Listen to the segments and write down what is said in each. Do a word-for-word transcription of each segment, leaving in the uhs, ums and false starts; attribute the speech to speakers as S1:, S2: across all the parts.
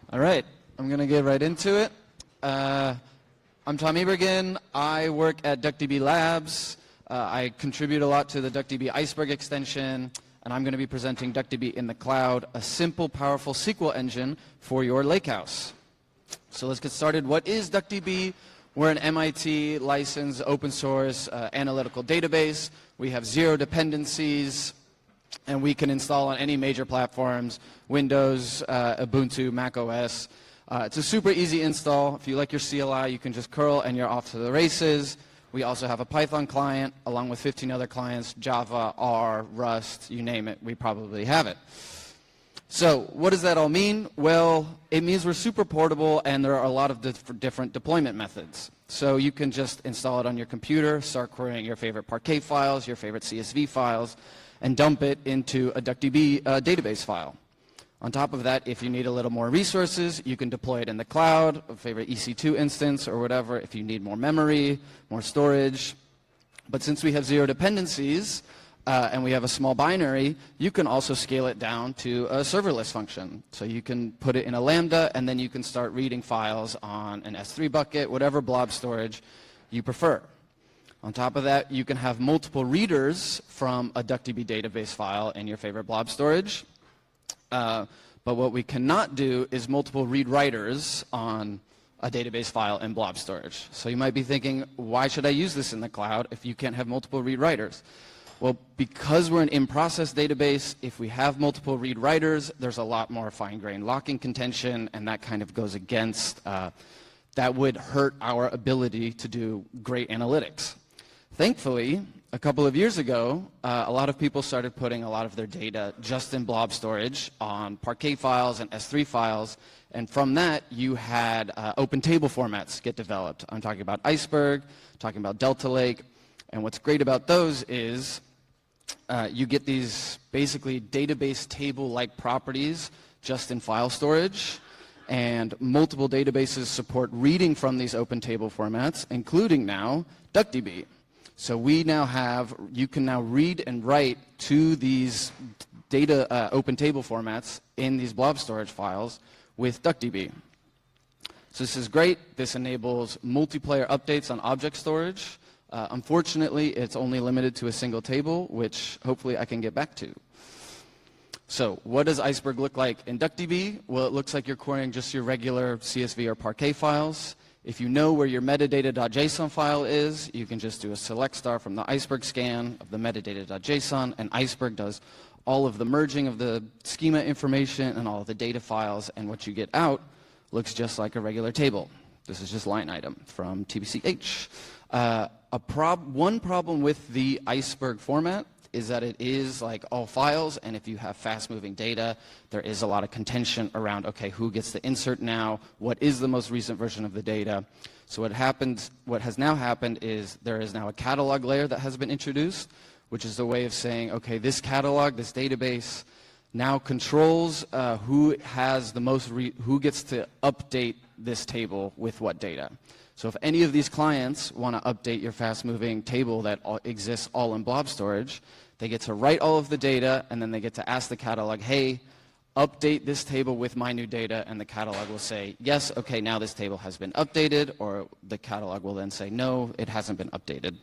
S1: All right, I'm going to get right into it. Uh, I'm Tom Ebergen. I work at DuckDB Labs. Uh, I contribute a lot to the DuckDB Iceberg extension, and I'm going to be presenting DuckDB in the cloud, a simple, powerful S Q L engine for your lakehouse. So let's get started. What is DuckDB? We're an M I T licensed open source uh, analytical database. We have zero dependencies, and we can install on any major platforms, Windows, uh, Ubuntu, Mac O S. Uh, it's a super easy install. If you like your C L I, you can just curl and you're off to the races. We also have a Python client along with fifteen other clients, Java, R, Rust, you name it, we probably have it. So what does that all mean? Well, it means we're super portable and there are a lot of diff different deployment methods. So you can just install it on your computer, start querying your favorite Parquet files, your favorite C S V files, and dump it into a DuckDB uh, database file. On top of that, if you need a little more resources, you can deploy it in the cloud, a favorite E C two instance or whatever, if you need more memory, more storage. But since we have zero dependencies, uh, and we have a small binary, you can also scale it down to a serverless function. So you can put it in a Lambda, and then you can start reading files on an S three bucket, whatever blob storage you prefer. On top of that, you can have multiple readers from a DuckDB database file in your favorite blob storage. Uh, but what we cannot do is multiple read writers on a database file in blob storage. So you might be thinking, why should I use this in the cloud if you can't have multiple read writers? Well, because we're an in-process database, if we have multiple read writers, there's a lot more fine-grained locking contention, and that kind of goes against, uh, that would hurt our ability to do great analytics. Thankfully, a couple of years ago, uh, a lot of people started putting a lot of their data just in blob storage on Parquet files and S three files, and from that you had uh, open table formats get developed. I'm talking about Iceberg, talking about Delta Lake, and what's great about those is uh, you get these basically database table-like properties just in file storage, and multiple databases support reading from these open table formats, including now DuckDB. So we now have, you can now read and write to these data uh, open table formats in these blob storage files with DuckDB. So this is great. This enables multiplayer updates on object storage. Uh, unfortunately, it's only limited to a single table, which hopefully I can get back to. So what does Iceberg look like in DuckDB? Well, it looks like you're querying just your regular C S V or Parquet files. If you know where your metadata.json file is, you can just do a select star from the Iceberg scan of the metadata.json, and Iceberg does all of the merging of the schema information and all of the data files, and what you get out looks just like a regular table. This is just line item from T B C H. Uh, a prob one problem with the Iceberg format is that it is like all files, and if you have fast-moving data, there is a lot of contention around, okay, who gets to insert now? What is the most recent version of the data? So what happened, what has now happened is there is now a catalog layer that has been introduced, which is a way of saying, okay, this catalog, this database, now controls uh, who has the most, re who gets to update this table with what data. So if any of these clients want to update your fast-moving table that all exists all in blob storage, they get to write all of the data, and then they get to ask the catalog, hey, update this table with my new data, and the catalog will say, yes, okay, now this table has been updated, or the catalog will then say, no, it hasn't been updated.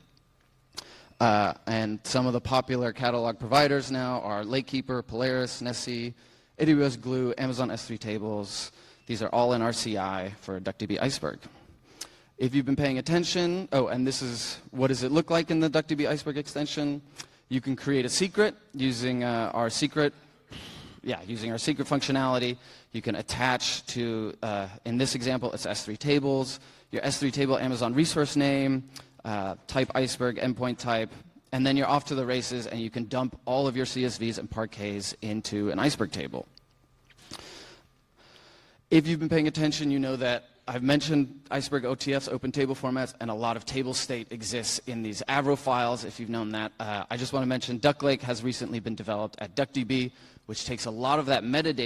S1: Uh, and some of the popular catalog providers now are Lakekeeper, Polaris, Nessie, A W S Glue, Amazon S three Tables. These are all in our C I for DuckDB Iceberg. If you've been paying attention, oh, and this is what does it look like in the DuckDB Iceberg extension. You can create a secret using uh, our secret, yeah, using our secret functionality. You can attach to, uh, in this example, it's S three tables, your S three table Amazon resource name, uh, type Iceberg, endpoint type, and then you're off to the races, and you can dump all of your C S Vs and Parquets into an Iceberg table. If you've been paying attention, you know that I've mentioned Iceberg O T Fs, open table formats, and a lot of table state exists in these Avro files, if you've known that. Uh, I just want to mention Duck Lake has recently been developed at DuckDB, which takes a lot of that metadata